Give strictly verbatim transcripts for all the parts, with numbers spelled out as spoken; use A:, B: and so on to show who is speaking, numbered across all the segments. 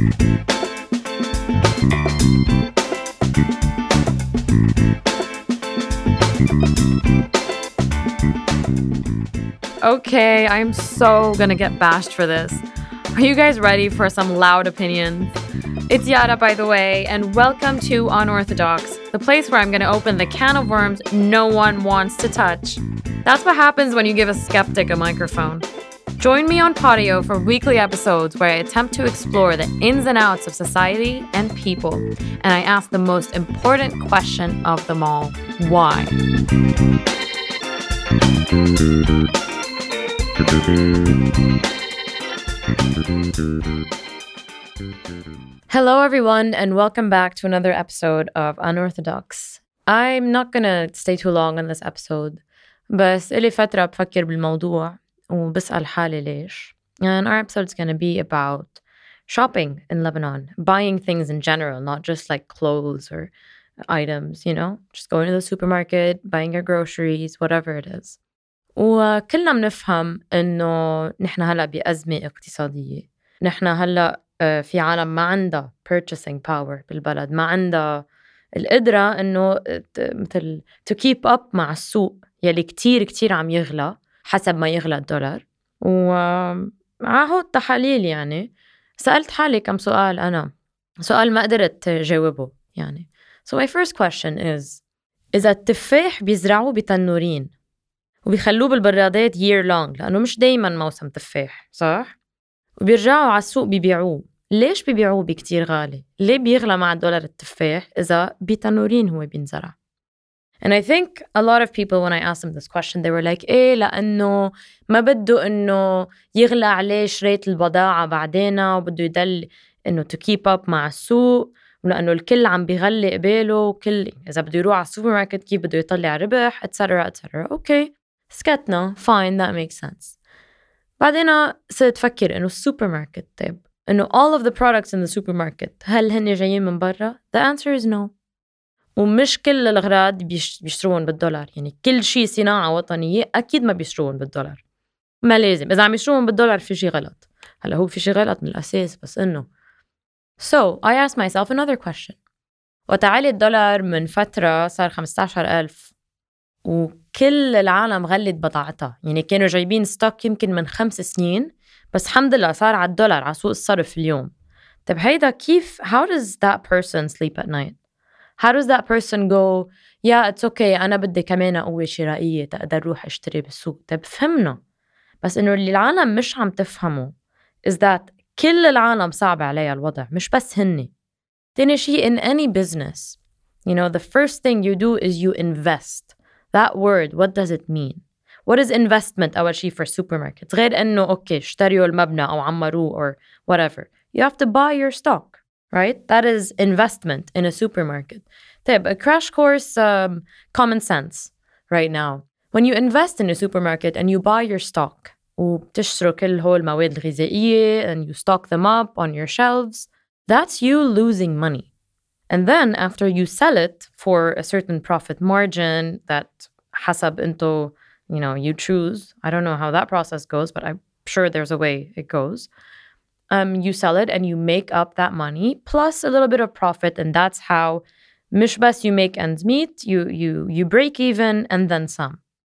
A: Okay, I'm so gonna get bashed for this. Are you guys ready for some loud opinions? It's Yara, by the way, and welcome to Unorthodox, the place where I'm gonna open the can of worms no one wants to touch. That's what happens when you give a skeptic a microphone. Join me on Podio for weekly episodes where I attempt to explore the ins and outs of society and people, and I ask the most important question of them all: why? Hello, everyone, and welcome back to another episode of Unorthodox. I'm not gonna stay too long on this episode, بس إلي فترة بفكر بالموضوع وبسأل حالي ليش. And our episode's gonna be about shopping in Lebanon, buying things in general, not just like clothes or items, you know, just going to the supermarket, buying your groceries, whatever it is. وكلنا بنفهم إنه نحن هلأ بأزمة اقتصادية. نحن هلأ في عالم ما عندها purchasing power بالبلد، ما عندها القدرة إنه مثل to keep up مع السوق يلي كتير كتير عم يغلى حسب ما يغلى الدولار. وعهو تحاليل يعني سألت حالي كم سؤال أنا، سؤال ما قدرت جاوبه يعني. So my first question is: إذا التفاح بيزرعوه بتنورين وبيخلوه بالبرادات year long لأنه مش دايما موسم تفاح، صح؟ وبيرجعوا على السوق بيبيعوه، ليش بيبيعوه بكتير غالي؟ ليه بيغلى مع الدولار التفاح إذا بتنورين هو بينزرع؟ And I think a lot of people, when I asked them this question, they were like, إيه لأنه ما بده إنه يغلى عليه شرية البضاعة بعدين وبده يدل إنه to keep up مع السوق، ولأنه الكل عم بيغلي قباله وكل إذا بده يروح على السوبر ماركت كيف بده يطلع ربح et cetera et cetera. Okay, سكتنا, fine, that makes sense. بعدين صرت أفكر إنه السوبر ماركت طيب إنه all of the products in the supermarket هل هن جايين من برا؟ The answer is no. ومش كل الأغراض بيشتروهم بالدولار، يعني كل شيء صناعة وطنية أكيد ما بيشتروهم بالدولار، ما لازم. إذا عم يشتروهم بالدولار في شيء غلط. هلا هو في شيء غلط من الأساس، بس إنه So I asked myself another question. وتعالي الدولار من فترة صار خمسة عشر ألف وكل العالم غلت بضاعتها، يعني كانوا جايبين ستوك يمكن من خمس سنين بس الحمد لله صار على الدولار على سوق الصرف اليوم. طب هيدا كيف how does that person sleep at night? How does that person go yeah it's okay أنا بدي كمان قوة شرائية تقدر روح اشتري بالسوق؟ طب فهمنا، بس إنه اللي العالم مش عم تفهمه is that كل العالم صعب عليها الوضع، مش بس هني. تاني شيء in any business, you know, the first thing you do is you invest. That word, what does it mean? What is investment أول شيء for supermarkets؟ غير إنه أوكي اشتريوا المبنى أو عمروه or whatever. You have to buy your stock, right? That is investment in a supermarket. طيب, a crash course um, common sense right now. When you invest in a supermarket and you buy your stock وبتشتروا كل هول المواد الغذائية and you stock them up on your shelves, that's you losing money. And then after you sell it for a certain profit margin that حسب انتو, you know, you choose. I don't know how that process goes, but I'm sure there's a way it goes. Um, you sell it and you make up that money plus a little bit of profit, and that's how مش بس you make ends meet, you, you, you break even and then some.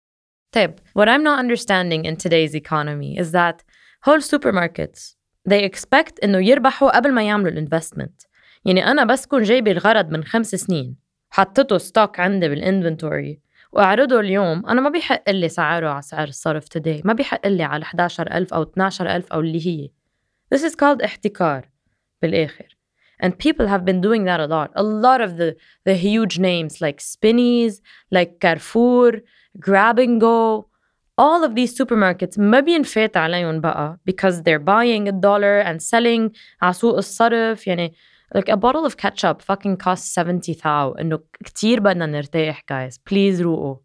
A: طيب, what I'm not understanding in today's economy is that whole supermarkets, they expect إنه يربحوا قبل ما يعملوا الانفستمنت. يعني أنا بس كون جايبي الغرض من خمس سنين حطيته ستوك عندي بالانفنتوري وأعرضه اليوم، أنا ما بيحق لي سعره على سعر الصرف today، ما بيحق لي على إحدى عشر ألف أو اثنا عشر ألف أو اللي هي. This is called احتكار بالآخر. And people have been doing that a lot. A lot of the, the huge names like Spinneys, like Carrefour, Grab and Go, all of these supermarkets ما بينفات عليهم بقى because they're buying a dollar and selling على سوق الصرف. يعني like a bottle of ketchup fucking costs seventy thou. إنه كتير بدنا نرتاح guys. Please روقوا.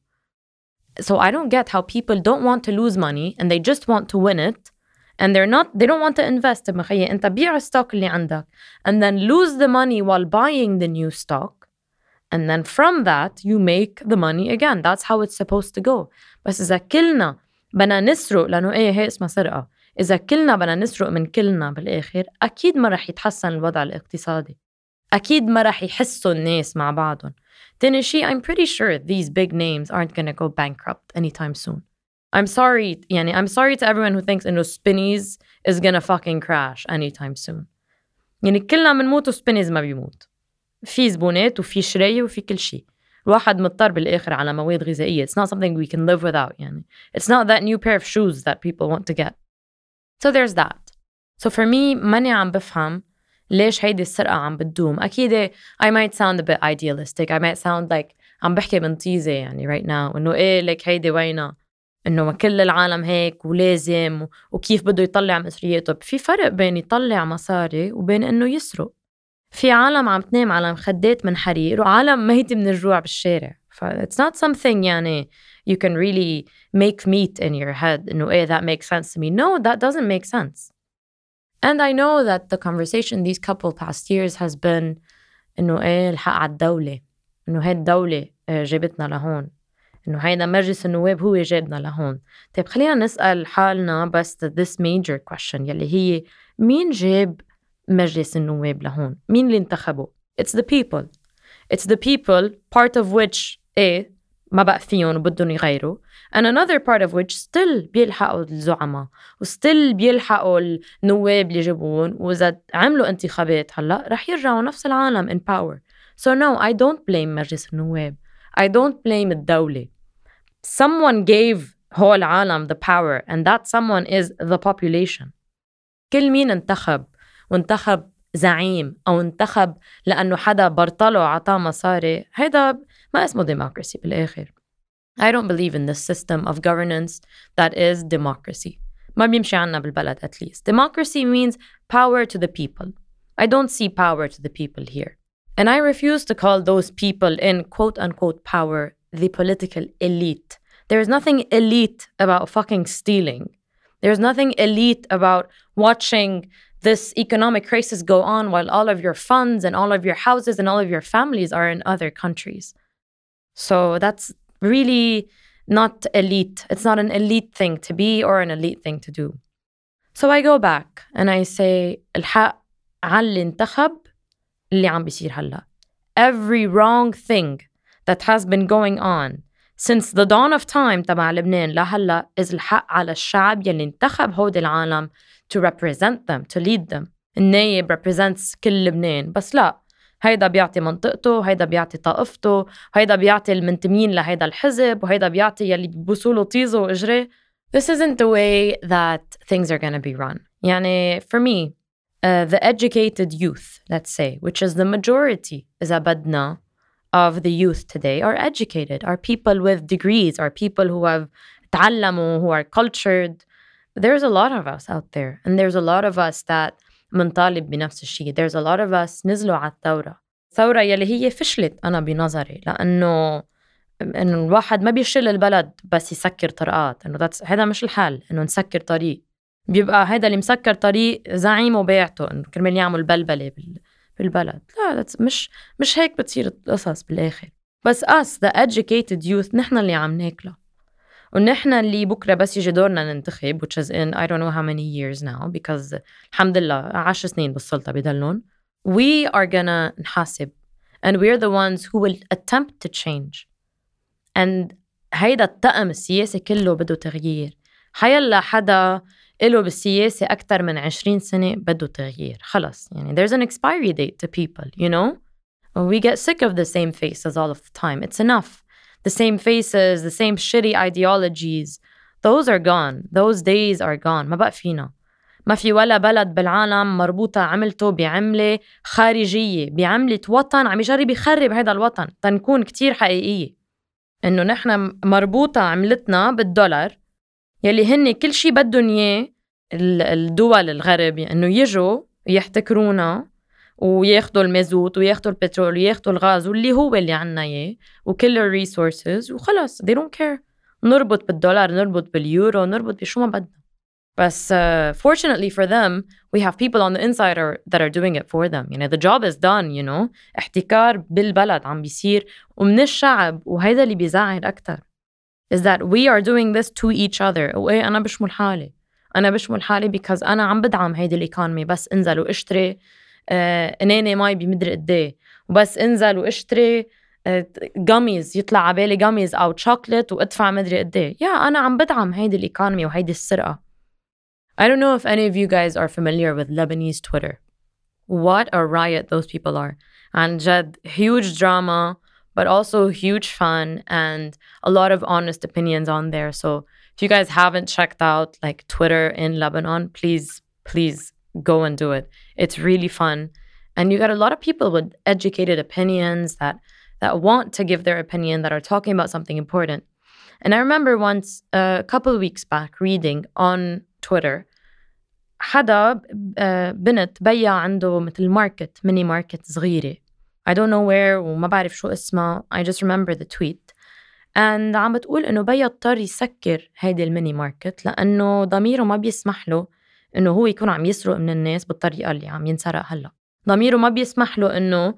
A: So I don't get how people don't want to lose money and they just want to win it. And they're not, they don't want to invest. مخيّ أنت بيع الستوك اللي عندك and then lose the money while buying the new stock. And then from that, you make the money again. That's how it's supposed to go. بس إذا كلنا بدنا نسرق لأنه إيه هي اسمها سرقة. إذا كلنا بدنا نسرق من كلنا بالآخر أكيد ما رح يتحسن الوضع الاقتصادي، أكيد ما رح يحسوا الناس مع بعضهم. تاني شي I'm pretty sure these big names aren't gonna go bankrupt anytime soon. I'm sorry يعني I'm sorry to everyone who thinks إنه Spinneys is gonna fucking crash anytime soon. يعني كلنا منموت وSpinneys ما بيموت. في زبونات وفي شراية وفي كل شي. الواحد مضطر بالآخر على مواد غذائية. It's not something we can live without يعني. It's not that new pair of shoes that people want to get. So there's that. So for me ماني عم بفهم ليش هيدي السرقة عم بتدوم. أكيد I might sound a bit idealistic. I might sound like عم بحكي من طيزة يعني right now. إنه إيه لك هيدي وينها. إنه ما كل العالم هيك ولازم وكيف بده يطلع مسؤوليته. في فرق بين يطلع مصاري وبين إنه يسرق. في عالم عم تنام على مخدات من حرير وعالم ميتة من الجوع بالشارع. ف it's not something يعني you can really make meat in your head إنه إيه that makes sense to me. No, that doesn't make sense. And I know that the conversation these couple past years has been إنه إيه الحق على الدولة، إنه هاي الدولة جابتنا لهون، إنه هيدا مجلس النواب هو جابنا لهون. طيب خلينا نسأل حالنا بس this major question يلي هي مين جاب مجلس النواب لهون؟ مين اللي انتخبوا؟ It's the people. It's the people part of which إيه ما بقى فيهم وبدهم يغيروا and another part of which still بيلحقوا الزعماء و still بيلحقوا النواب اللي جابوهم وإذا عملوا انتخابات هلأ رح يرجعوا نفس العالم in power. So no, I don't blame مجلس النواب. I don't blame الدولة. Someone gave هو العالم the power and that someone is the population. كل مين انتخب وانتخب زعيم أو انتخب لأنه حدا برطله عطاه مصاري هيدا ما اسمه democracy بالآخر. I don't believe in this system of governance that is democracy. ما بيمشي عنا بالبلد at least. Democracy means power to the people. I don't see power to the people here. And I refuse to call those people in quote unquote power the political elite. There is nothing elite about fucking stealing. There's nothing elite about watching this economic crisis go on while all of your funds and all of your houses and all of your families are in other countries. So that's really not elite. It's not an elite thing to be or an elite thing to do. So I go back and I say الحق على اللي انتخب اللي عم بيصير هلا. Every wrong thing that has been going on since the dawn of time تبع لبنان لهلا is الحق على الشعب يلي انتخب هودي العالم to represent them, to lead them. النايب represents كل لبنان بس لا هيدا بيعطي منطقته، هيدا بيعطي طائفته، هيدا بيعطي المنتمين لهيدا الحزب وهيدا بيعطي يلي بوصوله طيزه وإجري. This isn't the way that things are going to be run. يعني for me uh, the educated youth, let's say, which is the majority إذا بدنا of the youth today are educated, are people with degrees, are people who have تعلموا, who are cultured. There's a lot of us out there and there's a lot of us that منطالب بنفس الشيء. There's a lot of us نزلوا على الثورة. ثورة يلي هي فشلت أنا بنظري لأنه إنه الواحد ما بيشيل البلد بس يسكر طرقات. إنه هذا مش الحل إنه نسكر طريق. بيبقى هذا اللي مسكر طريق زعيمه وبيعته إنه كرمال يعمل بلبلة بالبلد. لا مش مش هيك بتصير القصص بالآخر. بس us the educated youth نحن اللي عم ناكله. ونحن اللي بكرة بس يجي دورنا ننتخب which is in I don't know how many years now because الحمد لله عشر سنين بالسلطة بيضلون. We are gonna نحاسب and we're the ones who will attempt to change. And هيدا الطقم السياسي كله بده تغيير. حيلا حدا إله بالسياسة أكتر من عشرين سنة بده تغيير. خلص يعني there's an expiry date to people, you know? We get sick of the same faces all of the time. It's enough. The same faces, the same shitty ideologies. Those are gone. Those days are gone. ما بقى فينا. ما في ولا بلد بالعالم مربوطة عملته بعملة خارجية، بعملة وطن عم يجرب يخرب هذا الوطن تنكون كتير حقيقية. إنه نحن مربوطة عملتنا بالدولار يلي هن كل شي بدهم إياه الدول الغرب إنه يجوا يحتكرونا وياخدوا المازوت وياخدوا البترول وياخدوا الغاز واللي هو اللي عنا إياه وكل الريسورسز وخلاص they don't care. نربط بالدولار، نربط باليورو، نربط بشو ما بدنا. بس uh, fortunately for them we have people on the inside are, that are doing it for them. يعني the job is done, you know. احتكار بالبلد عم بيصير ومن الشعب وهيدا اللي بيزعل أكتر is that we are doing this to each other. وإيه أنا بشمل حالي. أنا بشمل حالي because أنا عم بدعم هيدي الإيكونومي. بس انزل واشتري آه اناني ماي بمدري قديه، وبس انزل واشتري جاميز آه يطلع عبالي جاميز أو شوكولات وادفع مدري قديه. يا أنا عم بدعم هيدي الإيكونومي وهيدي السرقة. I don't know if any of you guys are familiar with Lebanese Twitter. What a riot those people are. And جد huge drama, but also huge fun and a lot of honest opinions on there. So if you guys haven't checked out like Twitter in Lebanon, please, please go and do it. It's really fun. And you got a lot of people with educated opinions that that want to give their opinion, that are talking about something important. And I remember once, a couple of weeks back, reading on Twitter, حدا بنت بيع عنده مثل ماركت ميني ماركت صغيرة. I don't know where وما بعرف شو اسمها. I just remember the tweet. And عم بتقول إنه بيا اضطر يسكر هيدي الميني ماركت لأنه ضميره ما بيسمح له إنه هو يكون عم يسرق من الناس بالطريقة اللي عم ينسرق هلا. ضميره ما بيسمح له إنه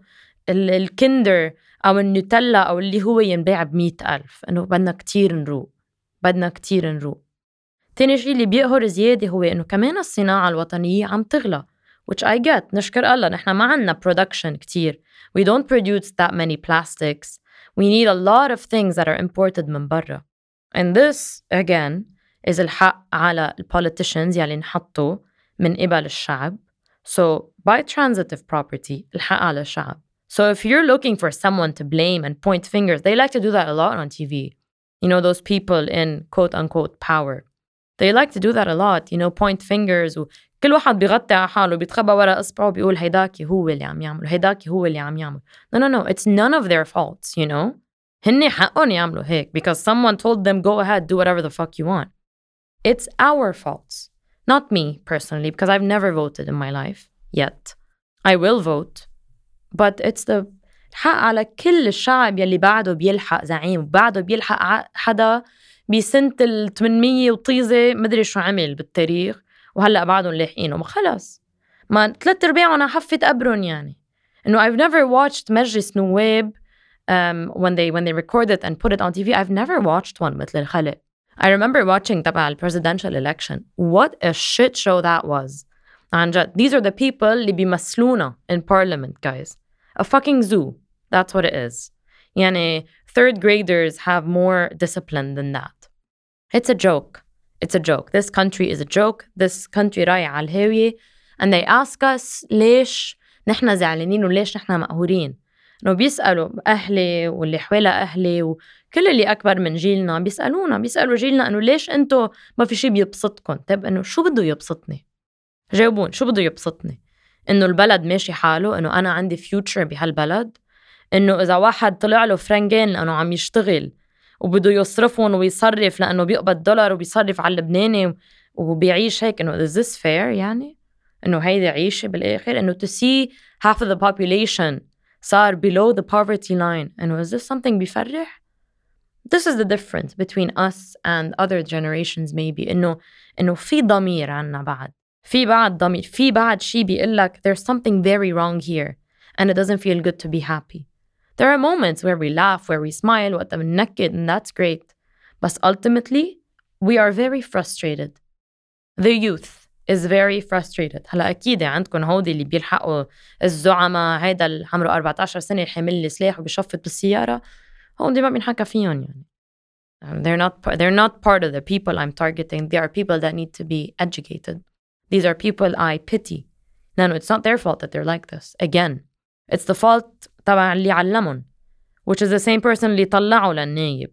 A: الكندر أو النوتيلا أو اللي هو ينباع بمئة ألف. إنه بدنا كتير نروق، بدنا كتير نروق. تاني شيء اللي بيقهر زيادة هو إنه كمان الصناعة الوطنية عم تغلى. Which I get. نشكر الله نحن ما عنا production كتير. We don't produce that many plastics. We need a lot of things that are imported من برا. And this, again, is الحق على politicians يلي نحطوا من قبل الشعب. So, by transitive property, الحق على الشعب. So if you're looking for someone to blame and point fingers, they like to do that a lot on T V. You know, those people in quote-unquote power. They like to do that a lot, you know, point fingers وكل واحد بيغطي على حاله بيتخبى ورا إصبعه وبيقول هيداكي هو اللي عم يعمل هيداكي هو اللي عم يعمل. No, no, no. It's none of their faults, you know. هني حقهم يعملوا هيك because someone told them go ahead, do whatever the fuck you want. It's our faults. Not me, personally, because I've never voted in my life yet. I will vote. But it's the حق على كل الشعب يلي بعده بيلحق زعيم بعده بيلحق حدا بسنة الثمانمية وطيزة مدري شو عمل بالتاريخ وهلأ بعدهم لاحقينه. ما خلص ما ثلاث أرباعهم حفة قبرهم يعني. إنه I've never watched مجلس نواب um, when they when they record it and put it on T V. I've never watched one مثل الخلق. I remember watching تبع ال presidential election. What a shit show that was. عن جد. These are the people اللي بيمثلونا in parliament, guys. A fucking zoo. That's what it is. يعني third graders have more discipline than that. It's a joke. It's a joke. This country is a joke. This country رايح على الهاوية. And they ask us ليش نحن زعلانين وليش نحن مقهورين. إنه بيسألوا أهلي واللي حوالي أهلي وكل اللي أكبر من جيلنا بيسألونا بيسألوا جيلنا إنه ليش أنتوا ما في شيء بيبسطكم. طيب إنه شو بده يبسطني؟ جاوبون شو بده يبسطني؟ إنه البلد ماشي حاله، إنه أنا عندي future بهالبلد، إنه إذا واحد طلع له فرنجين لأنه عم يشتغل وبده يصرفهم ويصرف لأنه بيقبض دولار وبيصرف على اللبناني وبيعيش هيك، إنه is this fair يعني؟ إنه هيدا عيشة بالآخر؟ إنه to see half of the population صار below the poverty line، إنه is this something بيفرح؟ This is the difference between us and other generations maybe. إنه إنه في ضمير عنا بعد، في بعد ضمير، في بعد شي بيقلك there's something very wrong here and it doesn't feel good to be happy. There are moments where we laugh, where we smile, وقت بننكد, and that's great. But ultimately, we are very frustrated. The youth is very frustrated. هلا أكيد عندكم هودي اللي بيلحقوا الزعماء، هيدا اللي عمره أربعة عشر سنة حامل لي سلاح وبيشفط بالسيارة، هودي ما بينحكى فيهم يعني. They're not they're not part of the people I'm targeting. They are people that need to be educated. These are people I pity. No, no, it's not their fault that they're like this. Again, it's the fault تبع اللي علمهم, which is the same person اللي طلعوا للنايب.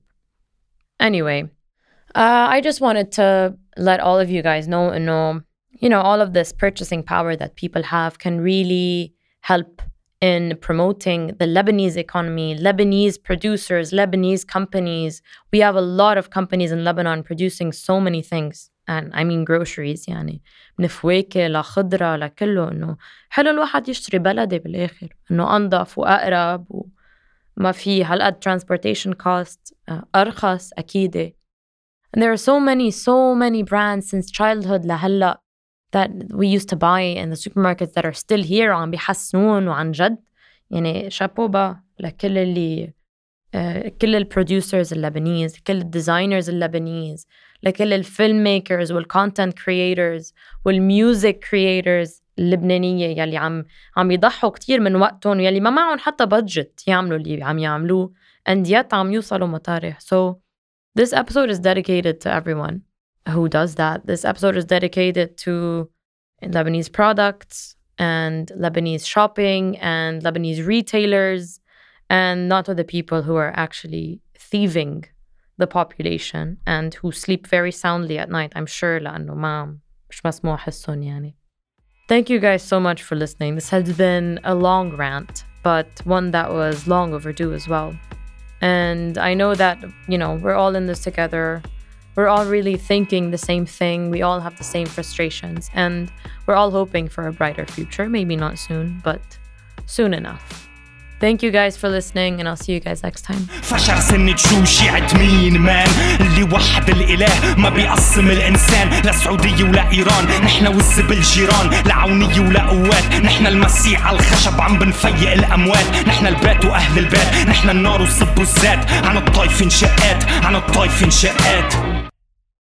A: Anyway, uh, I just wanted to let all of you guys know, you know, you know, all of this purchasing power that people have can really help in promoting the Lebanese economy, Lebanese producers, Lebanese companies. We have a lot of companies in Lebanon producing so many things. And I mean groceries يعني من فواكه لخضرة لكله. إنه حلو الواحد يشتري بلدي بالآخر، إنه أنظف وأقرب وما في هالقد transportation cost أرخص أكيد. And there are so many so many brands since childhood لهلا that we used to buy in the supermarkets that are still here وعم بيحسنون. وعن جد يعني شابوبا لكل اللي uh, كل البروديوسرز اللبنيز، كل الديزاينرز اللبنيز، لكل الفيلم ميكرز والكونتنت كرييترز والميوزك كرييترز اللبنانية يلي عم عم يضحوا كتير من وقتهم يلي ما معهم حتى بادجت يعملوا اللي عم يعملوه and yet عم يوصلوا مطارح. So this episode is dedicated to everyone who does that. This episode is dedicated to Lebanese products and Lebanese shopping and Lebanese retailers, and not to the people who are actually thieving the population and who sleep very soundly at night. I'm sure لأنه ما مش مسموح حسن يعني. Thank you guys so much for listening. This has been a long rant, but one that was long overdue as well. And I know that, you know, we're all in this together. We're all really thinking the same thing. We all have the same frustrations, and we're all hoping for a brighter future. Maybe not soon, but soon enough. Thank you guys for listening, and I'll see you guys next time.
B: فشر سنة شوش يعد مين مان اللي وحد الإله ما بيقسم الإنسان لا سعودية ولا إيران. نحنا والزبل جيران لعونية ولا قوات. نحنا المسيح على الخشب عم بنفيق الأموات. نحنا البيت وأهل البيت. نحنا النار وصب الزيت. عن الطايف انشقات عن الطايف انشقات.